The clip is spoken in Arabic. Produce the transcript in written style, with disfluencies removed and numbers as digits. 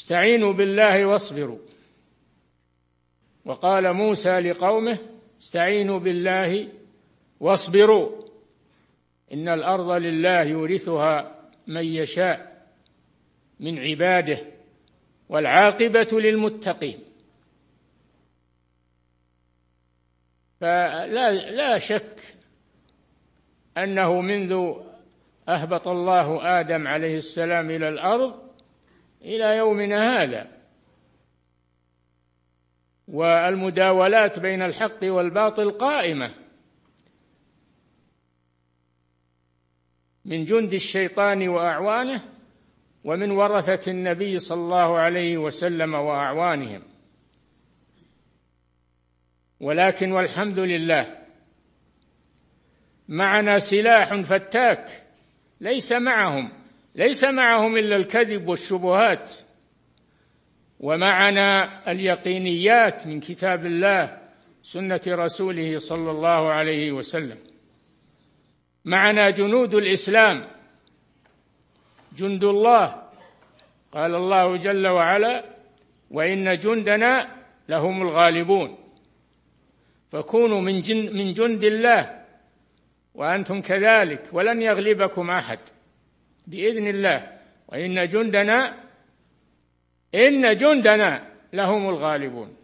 استعينوا بالله واصبروا. وقال موسى لقومه استعينوا بالله واصبروا إن الأرض لله يورثها من يشاء من عباده والعاقبة للمتقين. فلا شك أنه منذ أهبط الله آدم عليه السلام إلى الأرض إلى يومنا هذا، والمداولات بين الحق والباطل قائمة من جند الشيطان وأعوانه ومن ورثة النبي صلى الله عليه وسلم وأعوانهم. ولكن والحمد لله معنا سلاح فتاك ليس معهم إلا الكذب والشبهات، ومعنا اليقينيات من كتاب الله سنة رسوله صلى الله عليه وسلم. معنا جنود الإسلام جند الله، قال الله جل وعلا وإن جندنا لهم الغالبون. فكونوا من جند الله وأنتم كذلك ولن يغلبكم أحد بإذن الله. وإن جندنا لهم الغالبون.